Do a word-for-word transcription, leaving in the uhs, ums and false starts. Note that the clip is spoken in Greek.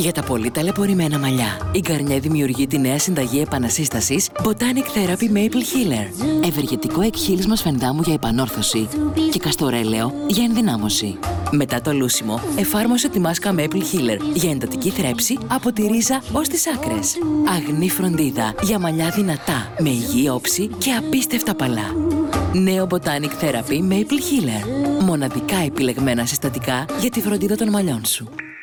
Για τα πολύ ταλαιπωρημένα μαλλιά, η Garnier δημιουργεί τη νέα συνταγή επανασύστασης Botanic Therapy Maple Healer. Ευεργετικό εκχύλισμα σφενδάμου για επανόρθωση και καστορέλαιο για ενδυνάμωση. Μετά το λούσιμο, εφάρμοσε τη μάσκα Maple Healer για εντατική θρέψη από τη ρίζα ως τις άκρες. Αγνή φροντίδα για μαλλιά δυνατά, με υγιή όψη και απίστευτα παλά. Νέο Botanic Therapy Maple Healer. Μοναδικά επιλεγμένα συστατικά για τη φροντίδα των μαλλιών σου.